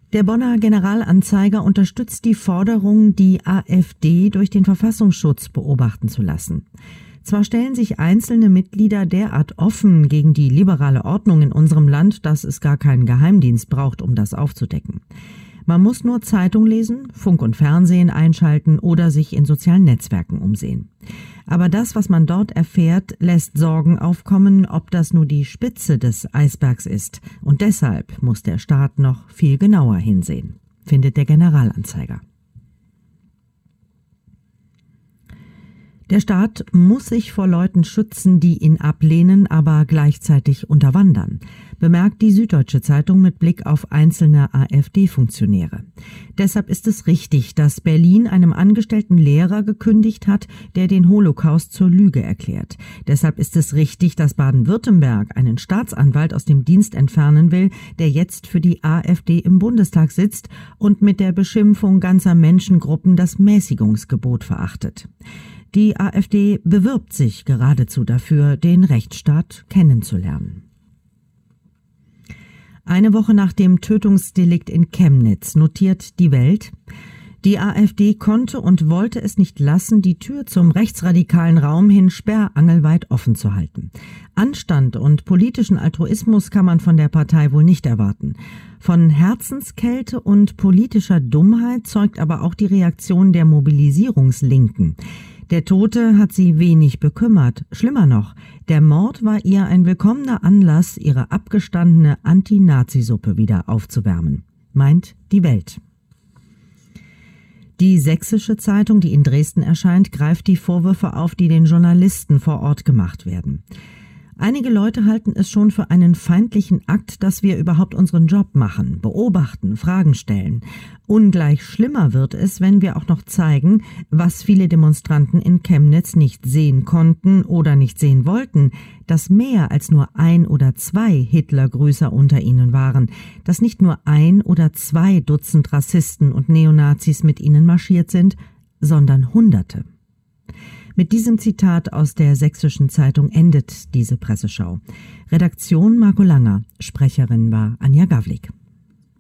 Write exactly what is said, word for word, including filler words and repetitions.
Der Bonner Generalanzeiger unterstützt die Forderung, die AfD durch den Verfassungsschutz beobachten zu lassen. Zwar stellen sich einzelne Mitglieder derart offen gegen die liberale Ordnung in unserem Land, dass es gar keinen Geheimdienst braucht, um das aufzudecken. Man muss nur Zeitung lesen, Funk und Fernsehen einschalten oder sich in sozialen Netzwerken umsehen. Aber das, was man dort erfährt, lässt Sorgen aufkommen, ob das nur die Spitze des Eisbergs ist. Und deshalb muss der Staat noch viel genauer hinsehen, findet der Generalanzeiger. Der Staat muss sich vor Leuten schützen, die ihn ablehnen, aber gleichzeitig unterwandern, bemerkt die Süddeutsche Zeitung mit Blick auf einzelne AfD-Funktionäre. Deshalb ist es richtig, dass Berlin einem angestellten Lehrer gekündigt hat, der den Holocaust zur Lüge erklärt. Deshalb ist es richtig, dass Baden-Württemberg einen Staatsanwalt aus dem Dienst entfernen will, der jetzt für die AfD im Bundestag sitzt und mit der Beschimpfung ganzer Menschengruppen das Mäßigungsgebot verachtet. Die AfD bewirbt sich geradezu dafür, den Rechtsstaat kennenzulernen. Eine Woche nach dem Tötungsdelikt in Chemnitz notiert die Welt: Die AfD konnte und wollte es nicht lassen, die Tür zum rechtsradikalen Raum hin sperrangelweit offen zu halten. Anstand und politischen Altruismus kann man von der Partei wohl nicht erwarten. Von Herzenskälte und politischer Dummheit zeugt aber auch die Reaktion der Mobilisierungslinken. Der Tote hat sie wenig bekümmert. Schlimmer noch, der Mord war ihr ein willkommener Anlass, ihre abgestandene Anti-Nazi-Suppe wieder aufzuwärmen, meint die Welt. Die Sächsische Zeitung, die in Dresden erscheint, greift die Vorwürfe auf, die den Journalisten vor Ort gemacht werden. Einige Leute halten es schon für einen feindlichen Akt, dass wir überhaupt unseren Job machen, beobachten, Fragen stellen. Ungleich schlimmer wird es, wenn wir auch noch zeigen, was viele Demonstranten in Chemnitz nicht sehen konnten oder nicht sehen wollten, dass mehr als nur ein oder zwei Hitlergrüßer unter ihnen waren, dass nicht nur ein oder zwei Dutzend Rassisten und Neonazis mit ihnen marschiert sind, sondern Hunderte. Mit diesem Zitat aus der Sächsischen Zeitung endet diese Presseschau. Redaktion Marco Langer, Sprecherin war Anja Gawlik.